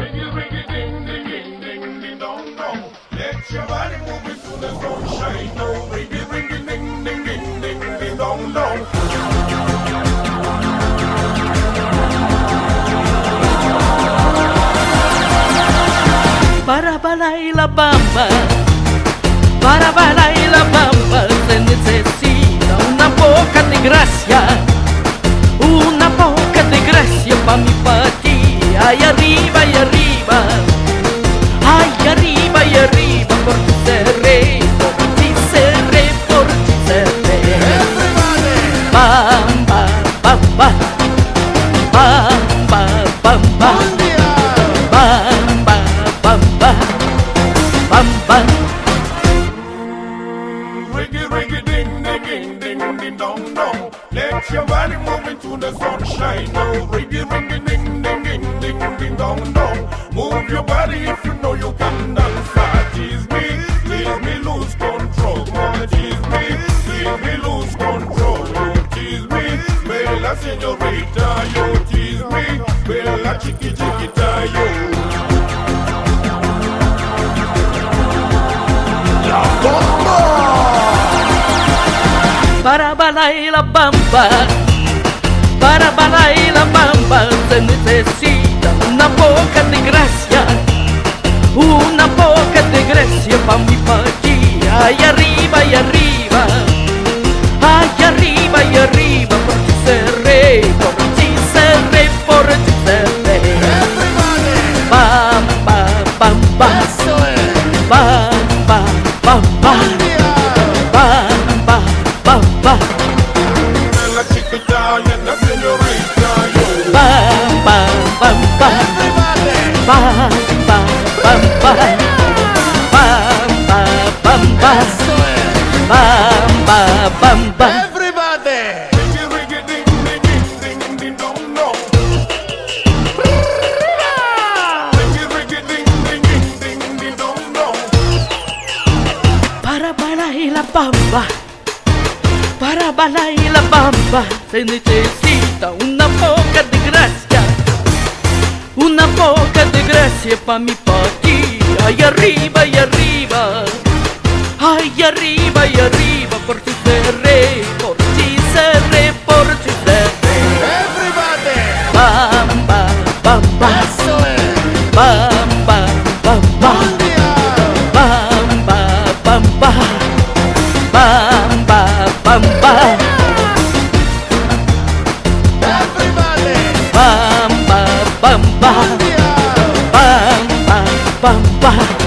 Reggae, reggae, ding, ding, ding, ding, ding, dong, dong. Let your body move into the sunshine. Oh, reggae, reggae, ding, ding, ding, ding, ding, dong, dong. Para bailar la bamba, para bailar la bamba se necesita una poca de gracia, una poca de gracia pa' mi pati. Ay arriba y arriba, ay arriba y arriba, por ti seré, por ti seré, por ti seré. Bamba, bamba, bamba, bamba, bamba, bamba, bamba. Reggae, reggae, ding, ding, ding, ding, ding, dong, dong. Let your body move into the sunshine. Oh, reggae, reggae, ding, ding, ding, ding, ding, dong, dong. Move your body if you know you can dance. Tease me, lose control. Come on, tease me, lose control. Oh, tease me, bella señorita. Yo, tease me, bella chiquita, yo. La bomba. Para bailar la bamba, para bailar la bamba se necesita una poca de gracia, una poca de gracia pa' mi pachi. Ay arriba y arriba, ay arriba y arriba, por ti seré, por ti seré, por ti seré. Bamba, bamba, bamba, bamba, bamba, bamba. La chiquita y la señorita, yo. Bamba, bamba, bamba, bamba, bamba, bamba, bamba, bamba. Everybody! Reggae, reggae, ding, ding, ding, ding, ding, dong, dong. Reggae, reggae, ding, ding, ding, ding, ding, dong, dong. Para bailar la bamba, para bailar la bamba se necesita una poca de gracia, una poca de gracia pa' mi pachi. Ay arriba y arriba, ay arriba y arriba, por ti seré, por ti seré, por ti seré. Everybody! Bamba, bamba, Eso es. bamba, bamba, bamba, bamba, bamba, bamba, Everybody! bamba, bamba, bamba, bamba.